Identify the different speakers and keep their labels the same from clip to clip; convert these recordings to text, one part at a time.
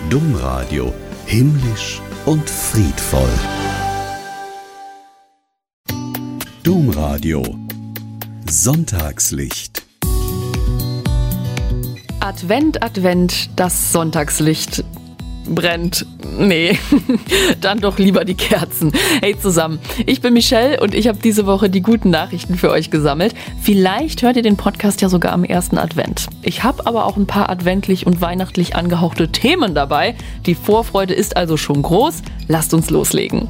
Speaker 1: Domradio. Himmlisch und friedvoll. Domradio. Sonntagslicht.
Speaker 2: Advent, Advent, das Sonntagslicht brennt. Nee, dann doch lieber die Kerzen. Hey zusammen, ich bin Michelle und ich habe diese Woche die guten Nachrichten für euch gesammelt. Vielleicht hört ihr den Podcast ja sogar am ersten Advent. Ich habe aber auch ein paar adventlich und weihnachtlich angehauchte Themen dabei. Die Vorfreude ist also schon groß. Lasst uns loslegen.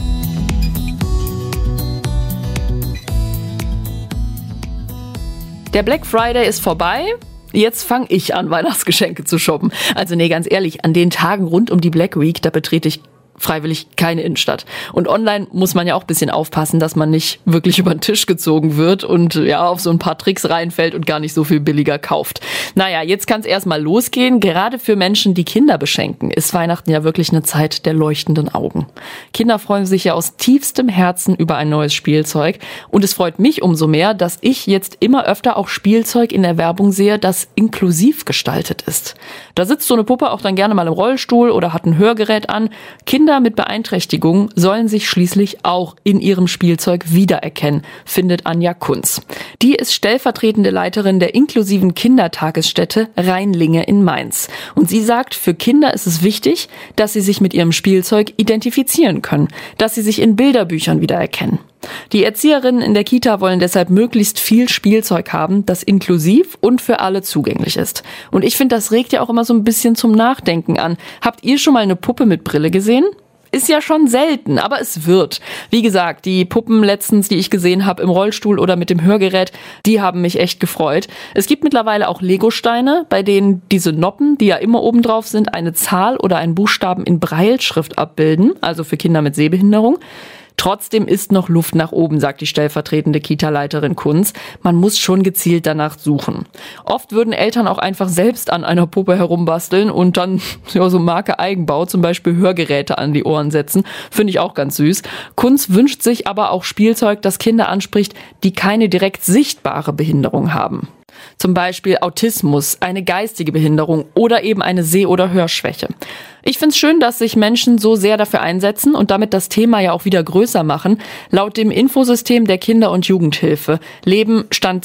Speaker 2: Der Black Friday ist vorbei. Jetzt fange ich an, Weihnachtsgeschenke zu shoppen. Also nee, ganz ehrlich, an den Tagen rund um die Black Week, da betrete ich freiwillig keine Innenstadt. Und online muss man ja auch ein bisschen aufpassen, dass man nicht wirklich über den Tisch gezogen wird und ja auf so ein paar Tricks reinfällt und gar nicht so viel billiger kauft. Naja, jetzt kann es erstmal losgehen. Gerade für Menschen, die Kinder beschenken, ist Weihnachten ja wirklich eine Zeit der leuchtenden Augen. Kinder freuen sich ja aus tiefstem Herzen über ein neues Spielzeug. Und es freut mich umso mehr, dass ich jetzt immer öfter auch Spielzeug in der Werbung sehe, das inklusiv gestaltet ist. Da sitzt so eine Puppe auch dann gerne mal im Rollstuhl oder hat ein Hörgerät an. Kinder mit Beeinträchtigungen sollen sich schließlich auch in ihrem Spielzeug wiedererkennen, findet Anja Kunz. Die ist stellvertretende Leiterin der inklusiven Kindertagesstätte Rheinlinge in Mainz. Und sie sagt, für Kinder ist es wichtig, dass sie sich mit ihrem Spielzeug identifizieren können, dass sie sich in Bilderbüchern wiedererkennen. Die Erzieherinnen in der Kita wollen deshalb möglichst viel Spielzeug haben, das inklusiv und für alle zugänglich ist. Und ich finde, das regt ja auch immer so ein bisschen zum Nachdenken an. Habt ihr schon mal eine Puppe mit Brille gesehen? Ist ja schon selten, aber es wird. Wie gesagt, die Puppen letztens, die ich gesehen habe im Rollstuhl oder mit dem Hörgerät, die haben mich echt gefreut. Es gibt mittlerweile auch Legosteine, bei denen diese Noppen, die ja immer oben drauf sind, eine Zahl oder einen Buchstaben in Brailleschrift abbilden, also für Kinder mit Sehbehinderung. Trotzdem ist noch Luft nach oben, sagt die stellvertretende Kita-Leiterin Kunz. Man muss schon gezielt danach suchen. Oft würden Eltern auch einfach selbst an einer Puppe herumbasteln und dann ja, so Marke Eigenbau, zum Beispiel Hörgeräte an die Ohren setzen. Finde ich auch ganz süß. Kunz wünscht sich aber auch Spielzeug, das Kinder anspricht, die keine direkt sichtbare Behinderung haben. Zum Beispiel Autismus, eine geistige Behinderung oder eben eine Seh- oder Hörschwäche. Ich finde es schön, dass sich Menschen so sehr dafür einsetzen und damit das Thema ja auch wieder größer machen. Laut dem Infosystem der Kinder- und Jugendhilfe leben Stand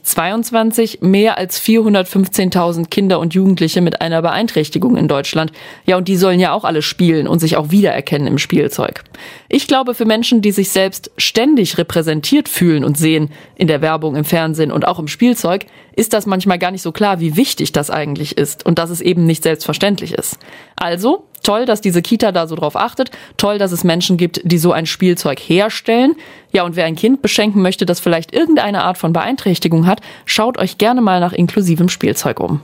Speaker 2: 2022 mehr als 415.000 Kinder und Jugendliche mit einer Beeinträchtigung in Deutschland. Ja, und die sollen ja auch alle spielen und sich auch wiedererkennen im Spielzeug. Ich glaube, für Menschen, die sich selbst ständig repräsentiert fühlen und sehen, in der Werbung, im Fernsehen und auch im Spielzeug, ist das manchmal gar nicht so klar, wie wichtig das eigentlich ist und dass es eben nicht selbstverständlich ist. Also, toll, dass diese Kita da so drauf achtet. Toll, dass es Menschen gibt, die so ein Spielzeug herstellen. Ja, und wer ein Kind beschenken möchte, das vielleicht irgendeine Art von Beeinträchtigung hat, schaut euch gerne mal nach inklusivem Spielzeug um.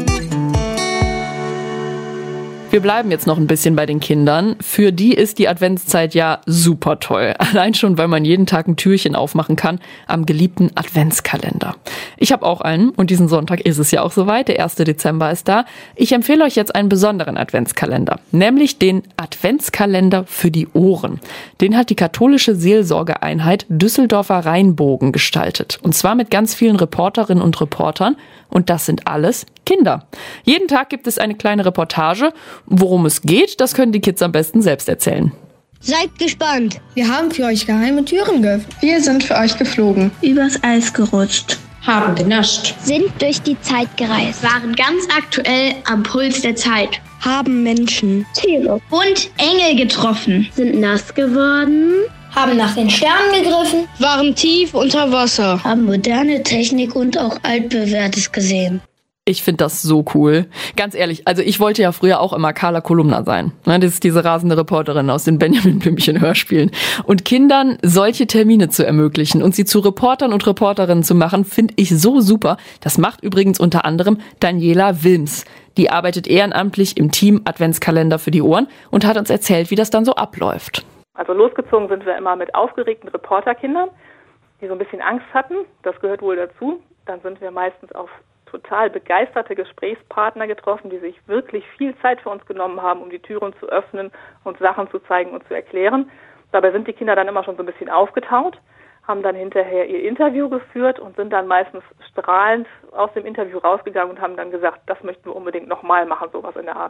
Speaker 2: Wir bleiben jetzt noch ein bisschen bei den Kindern. Für die ist die Adventszeit ja super toll. Allein schon, weil man jeden Tag ein Türchen aufmachen kann am geliebten Adventskalender. Ich habe auch einen und diesen Sonntag ist es ja auch soweit. Der 1. Dezember ist da. Ich empfehle euch jetzt einen besonderen Adventskalender, nämlich den Adventskalender für die Ohren. Den hat die katholische Seelsorgeeinheit Düsseldorfer Rheinbogen gestaltet. Und zwar mit ganz vielen Reporterinnen und Reportern. Und das sind alles Kinder. Jeden Tag gibt es eine kleine Reportage. Worum es geht, das können die Kids am besten selbst erzählen.
Speaker 3: Seid gespannt.
Speaker 4: Wir haben für euch geheime Türen geöffnet. Wir sind für euch geflogen.
Speaker 5: Übers Eis gerutscht.
Speaker 6: Haben genascht.
Speaker 3: Sind durch die Zeit gereist.
Speaker 5: Waren ganz aktuell am Puls der Zeit.
Speaker 3: Haben Menschen,
Speaker 5: Tiere und Engel getroffen.
Speaker 3: sind nass geworden.
Speaker 4: Haben nach den Sternen gegriffen.
Speaker 6: Waren tief unter Wasser.
Speaker 3: Haben moderne Technik und auch altbewährtes gesehen.
Speaker 2: Ich finde das so cool. Ganz ehrlich, also ich wollte ja früher auch immer Carla Kolumna sein. Das ist diese rasende Reporterin aus den Benjamin Blümchen Hörspielen. Und Kindern solche Termine zu ermöglichen und sie zu Reportern und Reporterinnen zu machen, finde ich so super. Das macht übrigens unter anderem Daniela Wilms. Die arbeitet ehrenamtlich im Team Adventskalender für die Ohren und hat uns erzählt, wie das dann so abläuft.
Speaker 7: Also losgezogen sind wir immer mit aufgeregten Reporterkindern, die so ein bisschen Angst hatten. Das gehört wohl dazu. Dann sind wir meistens auf total begeisterte Gesprächspartner getroffen, die sich wirklich viel Zeit für uns genommen haben, um die Türen zu öffnen und Sachen zu zeigen und zu erklären. Dabei sind die Kinder dann immer schon so ein bisschen aufgetaut, haben dann hinterher ihr Interview geführt und sind dann meistens strahlend aus dem Interview rausgegangen und haben dann gesagt, das möchten wir unbedingt nochmal machen, sowas in der Art.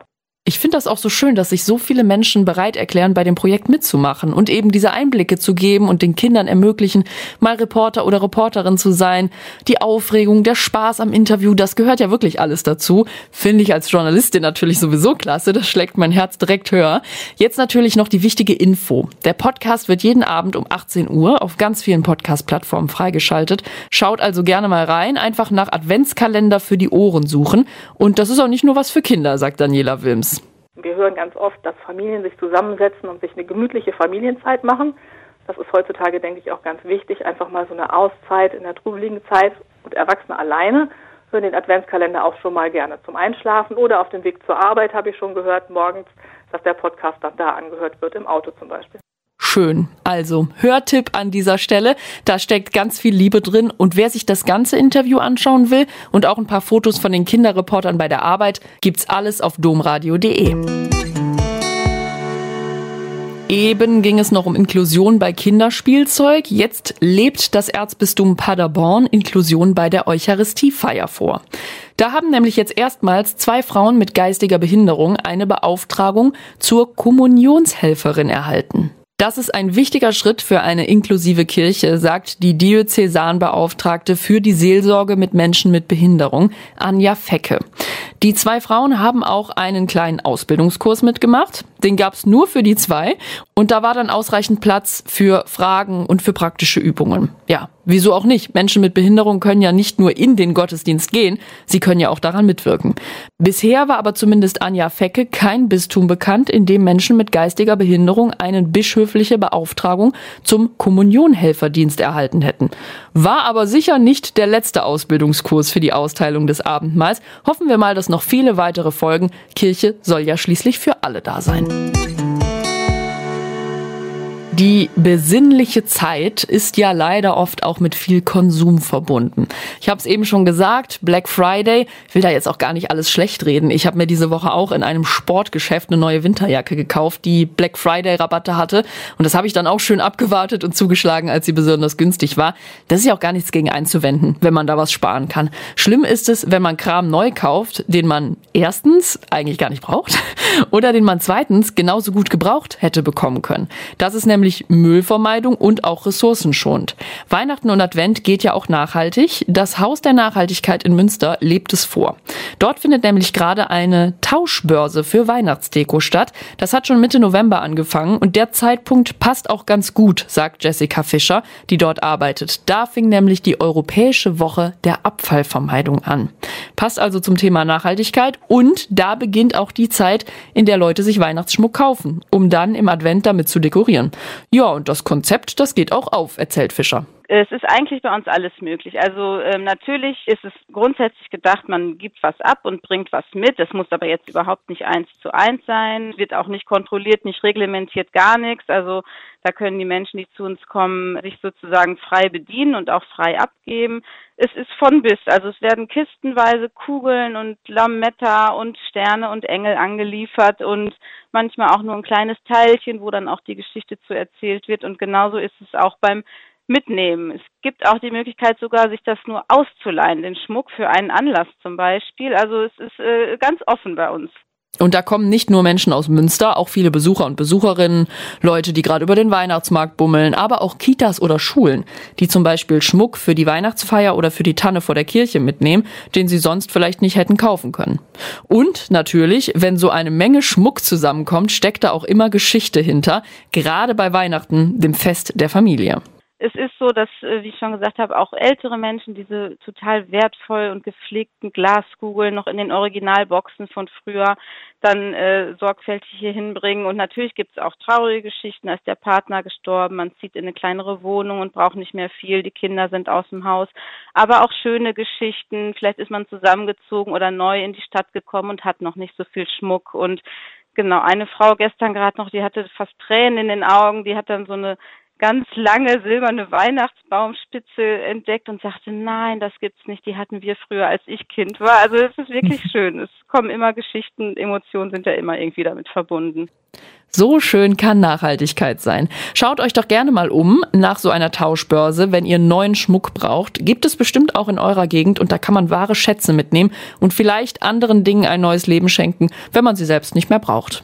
Speaker 2: Ich finde das auch so schön, dass sich so viele Menschen bereit erklären, bei dem Projekt mitzumachen und eben diese Einblicke zu geben und den Kindern ermöglichen, mal Reporter oder Reporterin zu sein. Die Aufregung, der Spaß am Interview, das gehört ja wirklich alles dazu. Finde ich als Journalistin natürlich sowieso klasse, das schlägt mein Herz direkt höher. Jetzt natürlich noch die wichtige Info. Der Podcast wird jeden Abend um 18 Uhr auf ganz vielen Podcast-Plattformen freigeschaltet. Schaut also gerne mal rein, einfach nach Adventskalender für die Ohren suchen. Und das ist auch nicht nur was für Kinder, sagt Daniela Wilms.
Speaker 7: Wir hören ganz oft, dass Familien sich zusammensetzen und sich eine gemütliche Familienzeit machen. Das ist heutzutage, denke ich, auch ganz wichtig. Einfach mal so eine Auszeit in der trubeligen Zeit. Und Erwachsene alleine hören den Adventskalender auch schon mal gerne zum Einschlafen oder auf dem Weg zur Arbeit, habe ich schon gehört, morgens, dass der Podcast dann da angehört wird, im Auto zum Beispiel.
Speaker 2: Schön. Also, Hörtipp an dieser Stelle. Da steckt ganz viel Liebe drin. Und wer sich das ganze Interview anschauen will und auch ein paar Fotos von den Kinderreportern bei der Arbeit, gibt's alles auf domradio.de. Eben ging es noch um Inklusion bei Kinderspielzeug. Jetzt lebt das Erzbistum Paderborn Inklusion bei der Eucharistiefeier vor. Da haben nämlich jetzt erstmals 2 Frauen mit geistiger Behinderung eine Beauftragung zur Kommunionshelferin erhalten. Das ist ein wichtiger Schritt für eine inklusive Kirche, sagt die Diözesanbeauftragte für die Seelsorge mit Menschen mit Behinderung, Anja Fecke. Die 2 Frauen haben auch einen kleinen Ausbildungskurs mitgemacht. Den gab's nur für die 2. Und da war dann ausreichend Platz für Fragen und für praktische Übungen. Ja, wieso auch nicht? Menschen mit Behinderung können ja nicht nur in den Gottesdienst gehen, sie können ja auch daran mitwirken. Bisher war aber zumindest Anja Fecke kein Bistum bekannt, in dem Menschen mit geistiger Behinderung eine bischöfliche Beauftragung zum Kommunionhelferdienst erhalten hätten. War aber sicher nicht der letzte Ausbildungskurs für die Austeilung des Abendmahls. Hoffen wir mal, dass noch viele weitere folgen. Kirche soll ja schließlich für alle da sein. Die besinnliche Zeit ist ja leider oft auch mit viel Konsum verbunden. Ich habe es eben schon gesagt, Black Friday, ich will da jetzt auch gar nicht alles schlecht reden. Ich habe mir diese Woche auch in einem Sportgeschäft eine neue Winterjacke gekauft, die Black Friday Rabatte hatte. Und das habe ich dann auch schön abgewartet und zugeschlagen, als sie besonders günstig war. Das ist ja auch gar nichts gegen einzuwenden, wenn man da was sparen kann. Schlimm ist es, wenn man Kram neu kauft, den man erstens eigentlich gar nicht braucht oder den man zweitens genauso gut gebraucht hätte bekommen können. Das ist nämlich Müllvermeidung und auch ressourcenschonend. Weihnachten und Advent geht ja auch nachhaltig. Das Haus der Nachhaltigkeit in Münster lebt es vor. Dort findet nämlich gerade eine Tauschbörse für Weihnachtsdeko statt. Das hat schon Mitte November angefangen und der Zeitpunkt passt auch ganz gut, sagt Jessica Fischer, die dort arbeitet. Da fing nämlich die Europäische Woche der Abfallvermeidung an. Passt also zum Thema Nachhaltigkeit und da beginnt auch die Zeit, in der Leute sich Weihnachtsschmuck kaufen, um dann im Advent damit zu dekorieren. Ja, und das Konzept, das geht auch auf, erzählt Fischer.
Speaker 8: Es ist eigentlich bei uns alles möglich. Also natürlich ist es grundsätzlich gedacht, man gibt was ab und bringt was mit. Das muss aber jetzt überhaupt nicht 1:1 sein. Wird auch nicht kontrolliert, nicht reglementiert, gar nichts. Also da können die Menschen, die zu uns kommen, sich sozusagen frei bedienen und auch frei abgeben. Es ist von bis. Also es werden kistenweise Kugeln und Lametta und Sterne und Engel angeliefert und manchmal auch nur ein kleines Teilchen, wo dann auch die Geschichte zu erzählt wird. Und genauso ist es auch beim Mitnehmen. Es gibt auch die Möglichkeit sogar, sich das nur auszuleihen, den Schmuck für einen Anlass zum Beispiel. Also es ist ganz offen bei uns.
Speaker 2: Und da kommen nicht nur Menschen aus Münster, auch viele Besucher und Besucherinnen, Leute, die gerade über den Weihnachtsmarkt bummeln, aber auch Kitas oder Schulen, die zum Beispiel Schmuck für die Weihnachtsfeier oder für die Tanne vor der Kirche mitnehmen, den sie sonst vielleicht nicht hätten kaufen können. Und natürlich, wenn so eine Menge Schmuck zusammenkommt, steckt da auch immer Geschichte hinter, gerade bei Weihnachten, dem Fest der Familie.
Speaker 8: Es ist so, dass, wie ich schon gesagt habe, auch ältere Menschen diese total wertvoll und gepflegten Glaskugeln noch in den Originalboxen von früher dann sorgfältig hier hinbringen. Und natürlich gibt es auch traurige Geschichten, da ist der Partner gestorben, man zieht in eine kleinere Wohnung und braucht nicht mehr viel, die Kinder sind aus dem Haus. Aber auch schöne Geschichten, vielleicht ist man zusammengezogen oder neu in die Stadt gekommen und hat noch nicht so viel Schmuck. Und genau, eine Frau gestern gerade noch, die hatte fast Tränen in den Augen, die hat dann so eine ganz lange silberne Weihnachtsbaumspitze entdeckt und sagte, nein, das gibt's nicht, die hatten wir früher, als ich Kind war. Also es ist wirklich schön. Es kommen immer Geschichten, Emotionen sind ja immer irgendwie damit verbunden.
Speaker 2: So schön kann Nachhaltigkeit sein. Schaut euch doch gerne mal um nach so einer Tauschbörse, wenn ihr neuen Schmuck braucht. Gibt es bestimmt auch in eurer Gegend und da kann man wahre Schätze mitnehmen und vielleicht anderen Dingen ein neues Leben schenken, wenn man sie selbst nicht mehr braucht.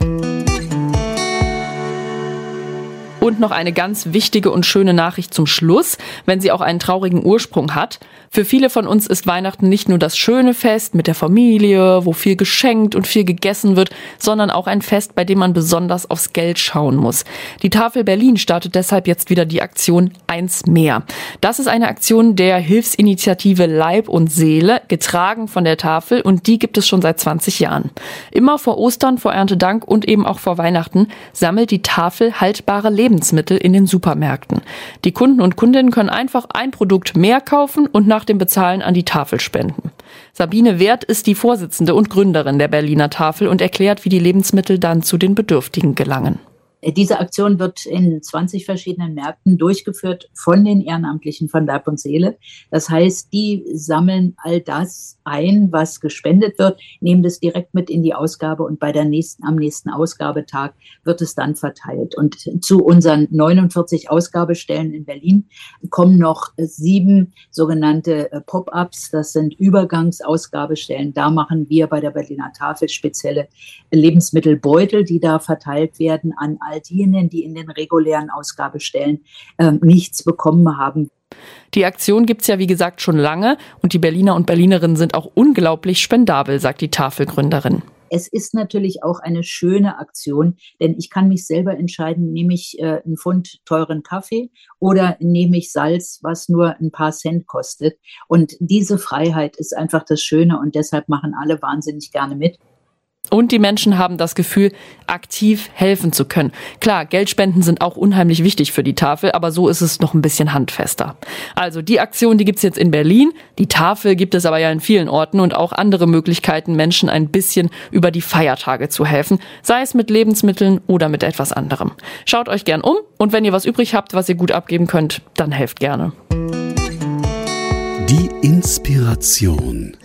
Speaker 2: Und noch eine ganz wichtige und schöne Nachricht zum Schluss, wenn sie auch einen traurigen Ursprung hat. Für viele von uns ist Weihnachten nicht nur das schöne Fest mit der Familie, wo viel geschenkt und viel gegessen wird, sondern auch ein Fest, bei dem man besonders aufs Geld schauen muss. Die Tafel Berlin startet deshalb jetzt wieder die Aktion Eins mehr. Das ist eine Aktion der Hilfsinitiative Leib und Seele, getragen von der Tafel, und die gibt es schon seit 20 Jahren. Immer vor Ostern, vor Erntedank und eben auch vor Weihnachten sammelt die Tafel haltbare Lebensmittel in den Supermärkten. Die Kunden und Kundinnen können einfach ein Produkt mehr kaufen und nach dem Bezahlen an die Tafel spenden. Sabine Wert ist die Vorsitzende und Gründerin der Berliner Tafel und erklärt, wie die Lebensmittel dann zu den Bedürftigen gelangen.
Speaker 9: Diese Aktion wird in 20 verschiedenen Märkten durchgeführt von den Ehrenamtlichen von Leib und Seele. Das heißt, die sammeln all das ein, was gespendet wird, nehmen das direkt mit in die Ausgabe und am nächsten Ausgabetag wird es dann verteilt. Und zu unseren 49 Ausgabestellen in Berlin kommen noch 7 sogenannte Pop-ups. Das sind Übergangsausgabestellen. Da machen wir bei der Berliner Tafel spezielle Lebensmittelbeutel, die da verteilt werden an all diejenigen, die in den regulären Ausgabestellen nichts bekommen haben.
Speaker 2: Die Aktion gibt's ja wie gesagt schon lange und die Berliner und Berlinerinnen sind auch unglaublich spendabel, sagt die Tafelgründerin.
Speaker 9: Es ist natürlich auch eine schöne Aktion, denn ich kann mich selber entscheiden, nehme ich einen Pfund teuren Kaffee oder nehme ich Salz, was nur ein paar Cent kostet. Und diese Freiheit ist einfach das Schöne und deshalb machen alle wahnsinnig gerne mit.
Speaker 2: Und die Menschen haben das Gefühl, aktiv helfen zu können. Klar, Geldspenden sind auch unheimlich wichtig für die Tafel, aber so ist es noch ein bisschen handfester. Also die Aktion, die gibt's jetzt in Berlin. Die Tafel gibt es aber ja in vielen Orten und auch andere Möglichkeiten, Menschen ein bisschen über die Feiertage zu helfen, sei es mit Lebensmitteln oder mit etwas anderem. Schaut euch gern um und wenn ihr was übrig habt, was ihr gut abgeben könnt, dann helft gerne.
Speaker 1: Die Inspiration.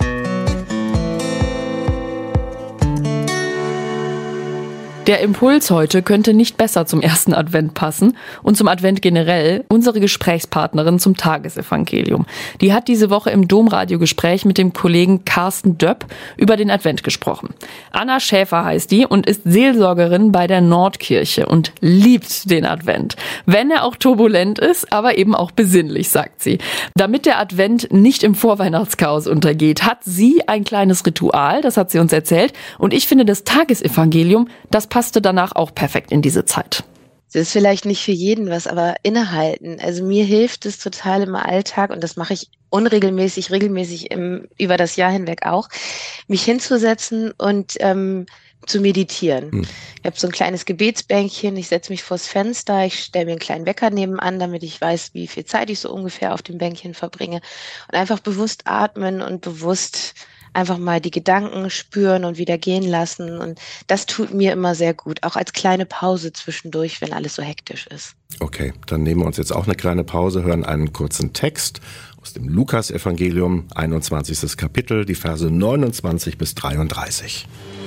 Speaker 2: Der Impuls heute könnte nicht besser zum ersten Advent passen und zum Advent generell unsere Gesprächspartnerin zum Tagesevangelium. Die hat diese Woche im Domradio-Gespräch mit dem Kollegen Carsten Döpp über den Advent gesprochen. Anna Schäfer heißt die und ist Seelsorgerin bei der Nordkirche und liebt den Advent. Wenn er auch turbulent ist, aber eben auch besinnlich, sagt sie. Damit der Advent nicht im Vorweihnachtschaos untergeht, hat sie ein kleines Ritual, das hat sie uns erzählt. Und ich finde, das Tagesevangelium, das passte danach auch perfekt in diese Zeit.
Speaker 10: Das ist vielleicht nicht für jeden was, aber innehalten. Also mir hilft es total im Alltag und das mache ich regelmäßig über das Jahr hinweg auch, mich hinzusetzen und zu meditieren. Ich habe so ein kleines Gebetsbänkchen, ich setze mich vors Fenster, ich stelle mir einen kleinen Wecker nebenan, damit ich weiß, wie viel Zeit ich so ungefähr auf dem Bänkchen verbringe und einfach bewusst atmen und bewusst einfach mal die Gedanken spüren und wieder gehen lassen. Und das tut mir immer sehr gut, auch als kleine Pause zwischendurch, wenn alles so hektisch ist.
Speaker 11: Okay, dann nehmen wir uns jetzt auch eine kleine Pause, hören einen kurzen Text aus dem Lukas-Evangelium, 21. Kapitel, die Verse 29 bis 33.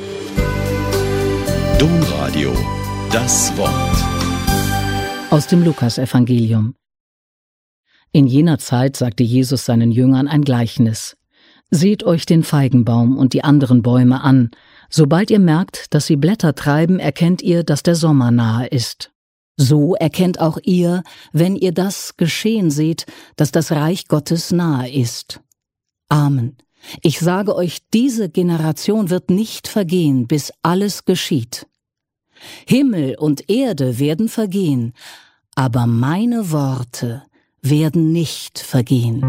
Speaker 1: Domradio, das Wort.
Speaker 12: Aus dem Lukas-Evangelium. In jener Zeit sagte Jesus seinen Jüngern ein Gleichnis. Seht euch den Feigenbaum und die anderen Bäume an. Sobald ihr merkt, dass sie Blätter treiben, erkennt ihr, dass der Sommer nahe ist. So erkennt auch ihr, wenn ihr das geschehen seht, dass das Reich Gottes nahe ist. Amen. Ich sage euch, diese Generation wird nicht vergehen, bis alles geschieht. Himmel und Erde werden vergehen, aber meine Worte werden nicht vergehen.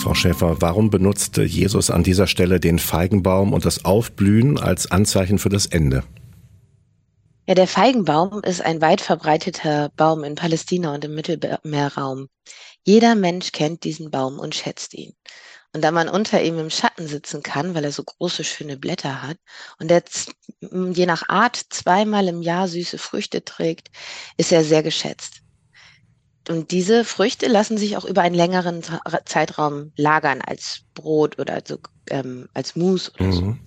Speaker 11: Frau Schäfer, warum benutzte Jesus an dieser Stelle den Feigenbaum und das Aufblühen als Anzeichen für das Ende?
Speaker 10: Ja, der Feigenbaum ist ein weit verbreiteter Baum in Palästina und im Mittelmeerraum. Jeder Mensch kennt diesen Baum und schätzt ihn. Und da man unter ihm im Schatten sitzen kann, weil er so große, schöne Blätter hat und er je nach Art 2-mal im Jahr süße Früchte trägt, ist er sehr geschätzt. Und diese Früchte lassen sich auch über einen längeren Zeitraum lagern als Brot oder so, als Mousse oder so.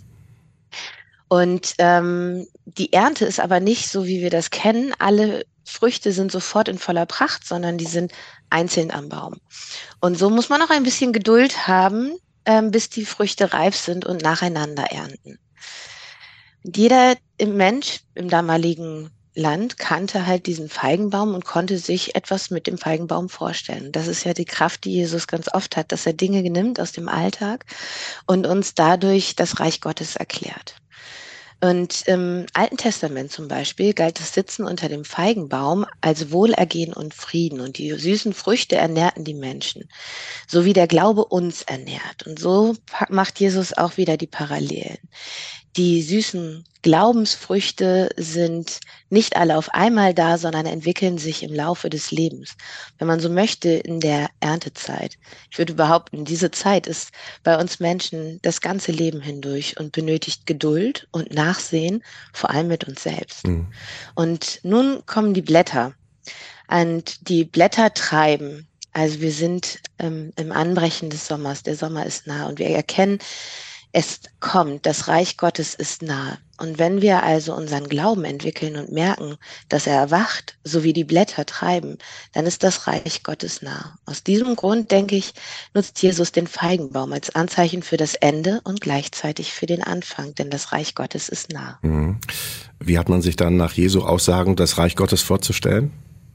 Speaker 10: Und die Ernte ist aber nicht so, wie wir das kennen. Alle Früchte sind sofort in voller Pracht, sondern die sind einzeln am Baum. Und so muss man auch ein bisschen Geduld haben, bis die Früchte reif sind und nacheinander ernten. Und jeder Mensch im damaligen Land kannte halt diesen Feigenbaum und konnte sich etwas mit dem Feigenbaum vorstellen. Das ist ja die Kraft, die Jesus ganz oft hat, dass er Dinge nimmt aus dem Alltag und uns dadurch das Reich Gottes erklärt. Und im Alten Testament zum Beispiel galt das Sitzen unter dem Feigenbaum als Wohlergehen und Frieden. Und die süßen Früchte ernährten die Menschen, so wie der Glaube uns ernährt. Und so macht Jesus auch wieder die Parallelen. Die süßen Glaubensfrüchte sind nicht alle auf einmal da, sondern entwickeln sich im Laufe des Lebens. Wenn man so möchte, in der Erntezeit. Ich würde behaupten, diese Zeit ist bei uns Menschen das ganze Leben hindurch und benötigt Geduld und Nachsehen, vor allem mit uns selbst. Und nun kommen die Blätter. Und die Blätter treiben. Also wir sind im Anbrechen des Sommers. Der Sommer ist nah und wir erkennen, es kommt, das Reich Gottes ist nahe. Und wenn wir also unseren Glauben entwickeln und merken, dass er erwacht, so wie die Blätter treiben, dann ist das Reich Gottes nah. Aus diesem Grund, denke ich, nutzt Jesus den Feigenbaum als Anzeichen für das Ende und gleichzeitig für den Anfang, denn das Reich Gottes ist nah.
Speaker 11: Wie hat man sich dann nach Jesu Aussagen das Reich Gottes vorzustellen?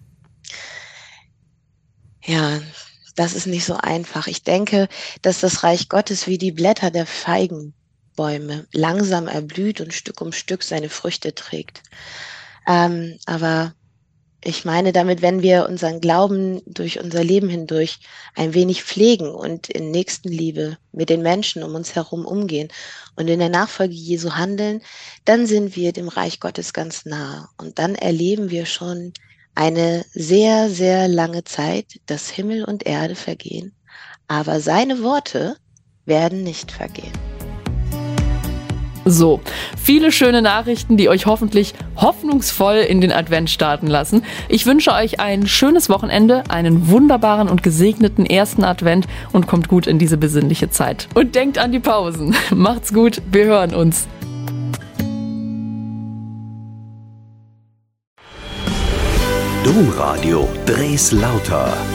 Speaker 10: Ja, das ist nicht so einfach. Ich denke, dass das Reich Gottes wie die Blätter der Feigenbäume langsam erblüht und Stück um Stück seine Früchte trägt. Aber ich meine damit, wenn wir unseren Glauben durch unser Leben hindurch ein wenig pflegen und in Nächstenliebe mit den Menschen um uns herum umgehen und in der Nachfolge Jesu handeln, dann sind wir dem Reich Gottes ganz nah. Und dann erleben wir schon eine sehr, sehr lange Zeit, dass Himmel und Erde vergehen, aber seine Worte werden nicht vergehen.
Speaker 2: So, viele schöne Nachrichten, die euch hoffentlich hoffnungsvoll in den Advent starten lassen. Ich wünsche euch ein schönes Wochenende, einen wunderbaren und gesegneten ersten Advent und kommt gut in diese besinnliche Zeit. Und denkt an die Pausen. Macht's gut, wir hören uns.
Speaker 1: Domradio Dres Lauter.